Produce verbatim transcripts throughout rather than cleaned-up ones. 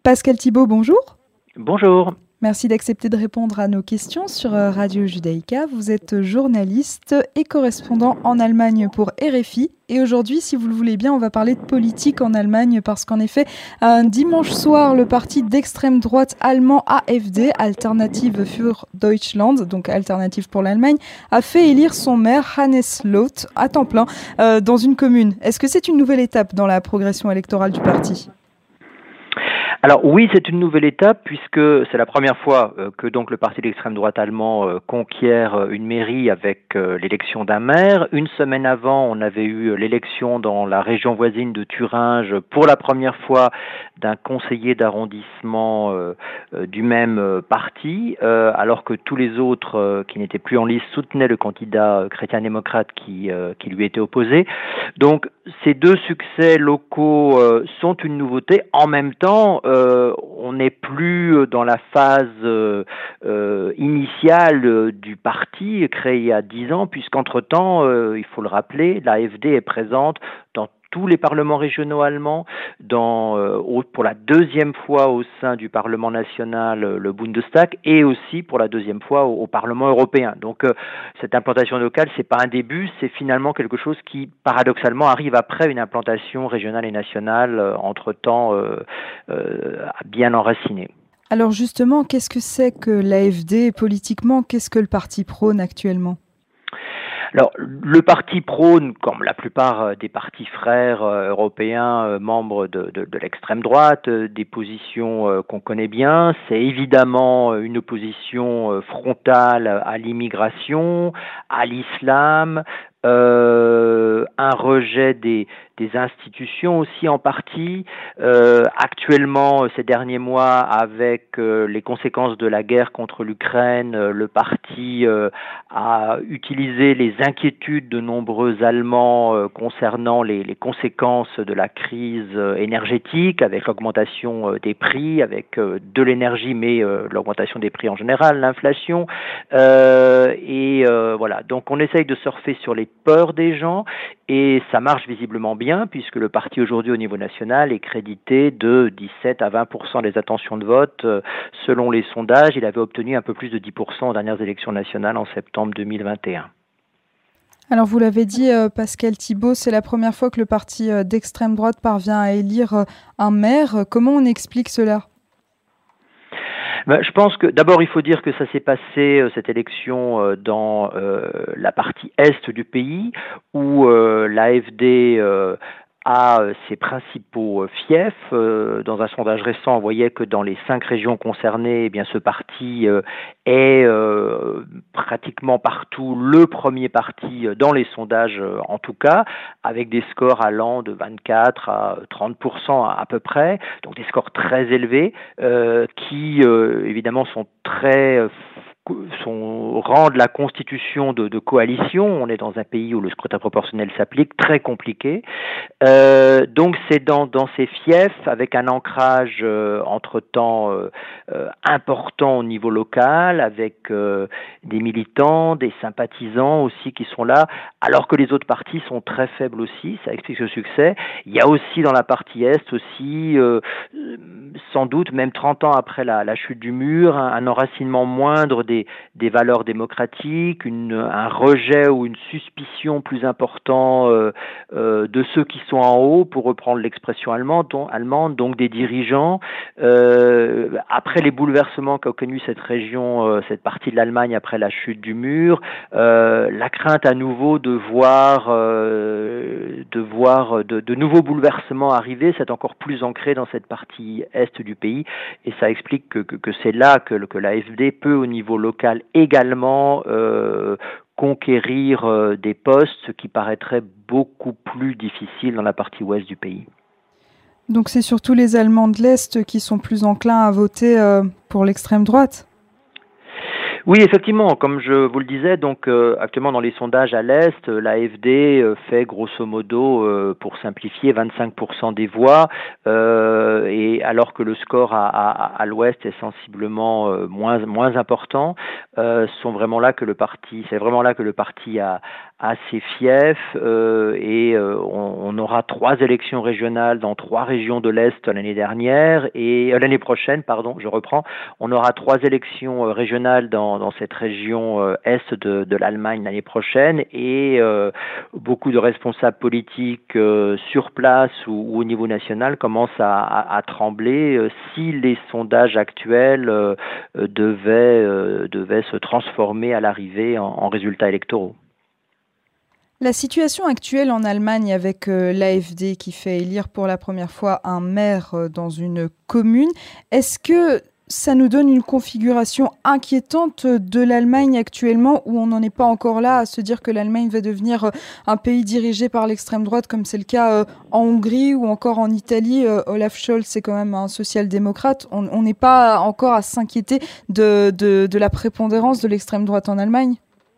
Pascal Thibault, bonjour. Bonjour. Merci d'accepter de répondre à nos questions sur Radio Judaïka. Vous êtes journaliste et correspondant en Allemagne pour R F I. Et aujourd'hui, si vous le voulez bien, on va parler de politique en Allemagne parce qu'en effet, un dimanche soir, le parti d'extrême droite allemand A F D, Alternative für Deutschland, donc Alternative pour l'Allemagne, a fait élire son maire Hannes Loth à temps plein euh, dans une commune. Est-ce que c'est une nouvelle étape dans la progression électorale du parti ? Alors oui, c'est une nouvelle étape puisque c'est la première fois euh, que donc le parti d'extrême droite allemand euh, conquiert euh, une mairie avec euh, l'élection d'un maire. Une semaine avant, on avait eu l'élection dans la région voisine de Thuringe pour la première fois d'un conseiller d'arrondissement euh, euh, du même euh, parti, euh, alors que tous les autres euh, qui n'étaient plus en lice soutenaient le candidat euh, chrétien-démocrate qui, euh, qui lui était opposé. Donc ces deux succès locaux euh, sont une nouveauté. En même temps, euh, on n'est plus dans la phase euh, euh, initiale euh, du parti créé il y a dix ans, puisqu'entre-temps, euh, il faut le rappeler, l'A F D est présente dans tous les parlements régionaux allemands, dans, euh, pour la deuxième fois au sein du Parlement national, le Bundestag, et aussi pour la deuxième fois au, au Parlement européen. Donc euh, cette implantation locale, c'est pas un début, c'est finalement quelque chose qui, paradoxalement, arrive après une implantation régionale et nationale, euh, entre-temps euh, euh, bien enracinée. Alors justement, qu'est-ce que c'est que l'A F D politiquement ? Qu'est-ce que le parti prône actuellement ? Alors, le parti prône, comme la plupart des partis frères euh, européens, euh, membres de, de, de l'extrême droite, euh, des positions euh, qu'on connaît bien. C'est évidemment une opposition euh, frontale à l'immigration, à l'islam, euh, un rejet des, des institutions aussi en partie. Euh, actuellement, ces derniers mois, avec euh, les conséquences de la guerre contre l'Ukraine, euh, le parti euh, a utilisé les inquiétudes de nombreux Allemands euh, concernant les, les conséquences de la crise euh, énergétique, avec l'augmentation euh, des prix, avec euh, de l'énergie, mais euh, l'augmentation des prix en général, l'inflation. Euh, et euh, voilà, donc on essaye de surfer sur les peurs des gens, et ça marche visiblement bien, puisque le parti aujourd'hui au niveau national est crédité de dix-sept à vingt pour cent des intentions de vote. Euh, selon les sondages, il avait obtenu un peu plus de dix pour cent aux dernières élections nationales en septembre deux mille vingt et un. Alors vous l'avez dit, euh, Pascal Thibault, c'est la première fois que le parti euh, d'extrême droite parvient à élire euh, un maire. Comment on explique cela ? Ben, je pense que d'abord il faut dire que ça s'est passé, euh, cette élection, euh, dans euh, la partie est du pays, où euh, l'A F D euh, a ses principaux fiefs. Euh, dans un sondage récent, on voyait que dans les cinq régions concernées, eh bien, ce parti euh, est euh, pratiquement partout le premier parti dans les sondages, euh, en tout cas, avec des scores allant de vingt-quatre à trente pour cent à, à peu près, donc des scores très élevés, euh, qui euh, évidemment sont très euh, Sont, rendent la constitution de, de coalition, on est dans un pays où le scrutin proportionnel s'applique, très compliqué. Euh, donc c'est dans, dans ces fiefs, avec un ancrage euh, entre-temps euh, euh, important au niveau local, avec euh, des militants, des sympathisants aussi qui sont là, alors que les autres partis sont très faibles aussi, ça explique ce succès. Il y a aussi dans la partie Est aussi, euh, sans doute même trente ans après la, la chute du mur, un, un enracinement moindre des des valeurs démocratiques, une, un rejet ou une suspicion plus important euh, euh, de ceux qui sont en haut, pour reprendre l'expression allemande, donc, allemande, donc des dirigeants. Euh, après les bouleversements qu'a connu cette région, euh, cette partie de l'Allemagne après la chute du mur, euh, la crainte à nouveau de voir, euh, de, voir de, de nouveaux bouleversements arriver, c'est encore plus ancré dans cette partie est du pays, et ça explique que, que, que c'est là que, que l'A F D peut au niveau local également euh, conquérir euh, des postes, ce qui paraîtrait beaucoup plus difficile dans la partie ouest du pays. Donc c'est surtout les Allemands de l'Est qui sont plus enclins à voter euh, pour l'extrême droite ? Oui, effectivement, comme je vous le disais, donc euh, actuellement dans les sondages à l'Est, l'A F D euh, fait grosso modo, euh, pour simplifier, vingt-cinq pour cent des voix, euh, et alors que le score à, à, à l'Ouest est sensiblement euh, moins moins important, euh, sont vraiment là que le parti, c'est vraiment là que le parti a à ses fiefs euh, et euh, on, on aura trois élections régionales dans trois régions de l'Est l'année dernière et euh, l'année prochaine, pardon, je reprends, on aura trois élections euh, régionales dans, dans cette région euh, Est de, de l'Allemagne l'année prochaine et euh, beaucoup de responsables politiques euh, sur place ou, ou au niveau national commencent à, à, à trembler euh, si les sondages actuels euh, devaient, euh, devaient se transformer à l'arrivée en, en résultats électoraux. La situation actuelle en Allemagne avec euh, l'A F D qui fait élire pour la première fois un maire euh, dans une commune, est-ce que ça nous donne une configuration inquiétante de l'Allemagne actuellement où on n'en est pas encore là à se dire que l'Allemagne va devenir euh, un pays dirigé par l'extrême droite comme c'est le cas euh, en Hongrie ou encore en Italie. euh, Olaf Scholz, c'est quand même un social-démocrate. On n'est pas encore à s'inquiéter de, de, de la prépondérance de l'extrême droite en Allemagne?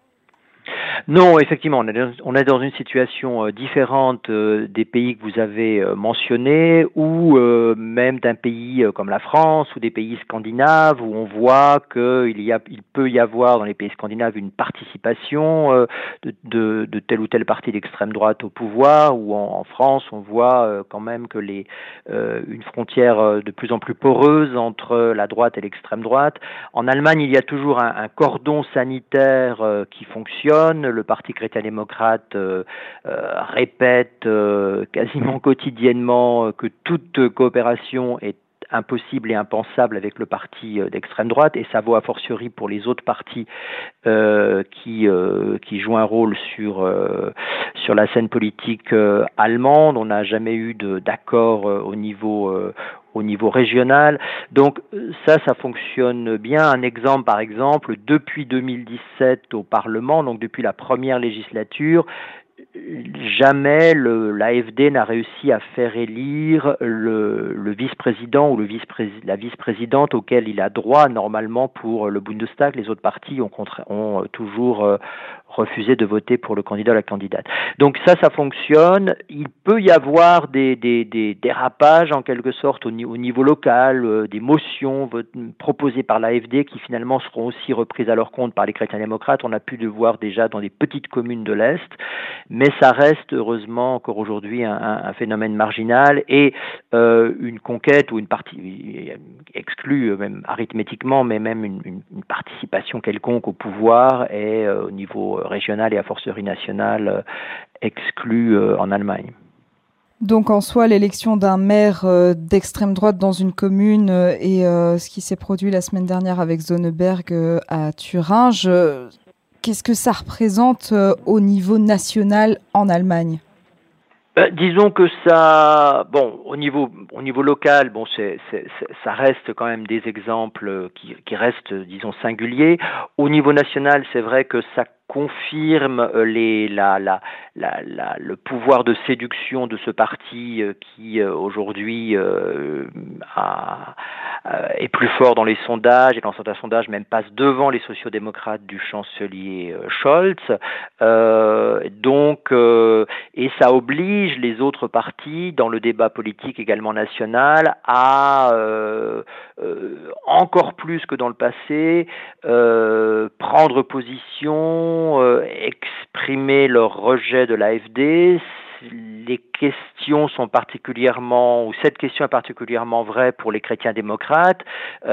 Non, effectivement, on est dans, on est dans une situation euh, différente euh, des pays que vous avez euh, mentionnés, ou euh, même d'un pays euh, comme la France ou des pays scandinaves, où on voit qu'il y a, il peut y avoir dans les pays scandinaves une participation euh, de, de, de telle ou telle partie d'extrême droite au pouvoir, ou en, en France, on voit euh, quand même que les, euh, une frontière euh, de plus en plus poreuse entre la droite et l'extrême droite. En Allemagne, il y a toujours un, un cordon sanitaire euh, qui fonctionne. Le Parti chrétien-démocrate euh, euh, répète euh, quasiment quotidiennement euh, que toute coopération est impossible et impensable avec le parti euh, d'extrême droite, et ça vaut a fortiori pour les autres partis euh, qui, euh, qui jouent un rôle sur, euh, sur la scène politique euh, allemande. On n'a jamais eu de, d'accord euh, au niveau euh, au niveau régional. Donc ça, ça fonctionne bien. Un exemple, par exemple, depuis deux mille dix-sept au Parlement, donc depuis la première législature, jamais le, l'A F D n'a réussi à faire élire le, le vice-président ou le vice-président, la vice-présidente auquel il a droit normalement pour le Bundestag. Les autres partis ont, contra- ont toujours euh, refusé de voter pour le candidat ou la candidate. Donc ça, ça fonctionne. Il peut y avoir des, des, des dérapages en quelque sorte au, au niveau local, euh, des motions vote, proposées par l'A F D qui finalement seront aussi reprises à leur compte par les chrétiens-démocrates. On a pu le voir déjà dans des petites communes de l'Est. Mais ça reste heureusement encore aujourd'hui un, un, un phénomène marginal et euh, une conquête ou une partie exclue même arithmétiquement, mais même une, une, une participation quelconque au pouvoir est euh, au niveau régional et a fortiori national euh, exclue euh, en Allemagne. Donc en soi, l'élection d'un maire euh, d'extrême droite dans une commune euh, et euh, ce qui s'est produit la semaine dernière avec Sonneberg euh, à Thuringe, euh, qu'est-ce que ça représente euh, au niveau national en Allemagne ? Euh, disons que ça, bon, au niveau au niveau local, bon, c'est, c'est, c'est, ça reste quand même des exemples qui, qui restent, disons, singuliers. Au niveau national, c'est vrai que ça confirme les, la, la, la, la, le pouvoir de séduction de ce parti qui aujourd'hui euh, a, est plus fort dans les sondages et dans certains sondages même passe devant les sociodémocrates du chancelier Scholz. Euh, donc, euh, et ça oblige les autres partis dans le débat politique également national à euh, euh, encore plus que dans le passé euh, prendre position, Euh, exprimer leur rejet de l'A F D. Les questions sont particulièrement, ou cette question est particulièrement vraie pour les chrétiens démocrates,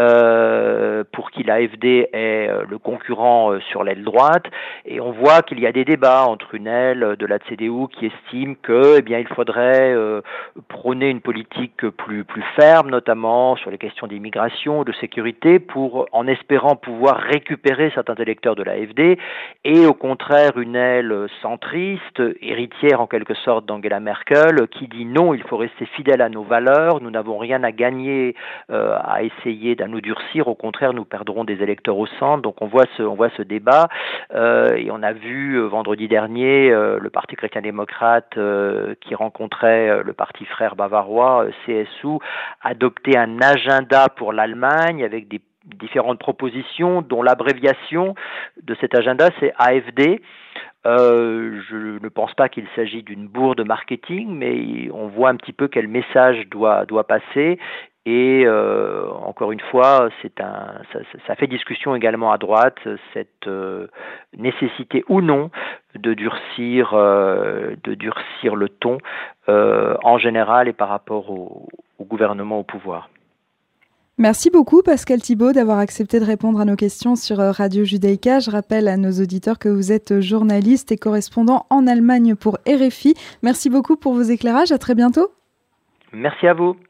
euh, pour qui l'A F D est le concurrent sur l'aile droite, et on voit qu'il y a des débats entre une aile de la C D U qui estime que, eh bien, il faudrait euh, prôner une politique plus plus ferme, notamment sur les questions d'immigration, de sécurité, pour, en espérant pouvoir récupérer certains électeurs de l'A F D, et au contraire une aile centriste, héritière en quelque sorte d'Angela Merkel, qui dit non, il faut rester fidèle à nos valeurs, nous n'avons rien à gagner euh, à essayer d'à nous durcir, au contraire nous perdrons des électeurs au centre. Donc on voit ce, on voit ce débat euh, et on a vu euh, vendredi dernier euh, le Parti chrétien-démocrate euh, qui rencontrait euh, le parti frère bavarois euh, C S U adopter un agenda pour l'Allemagne avec des différentes propositions dont l'abréviation de cet agenda c'est A F D. Euh, je ne pense pas qu'il s'agit d'une bourde marketing, mais on voit un petit peu quel message doit, doit passer. Et euh, en encore une fois, c'est un, ça, ça fait discussion également à droite, cette euh, nécessité ou non de durcir, euh, de durcir le ton euh, en général et par rapport au, au gouvernement au pouvoir. Merci beaucoup Pascal Thibaud d'avoir accepté de répondre à nos questions sur Radio Judaïka. Je rappelle à nos auditeurs que vous êtes journaliste et correspondant en Allemagne pour R F I. Merci beaucoup pour vos éclairages. À très bientôt. Merci à vous.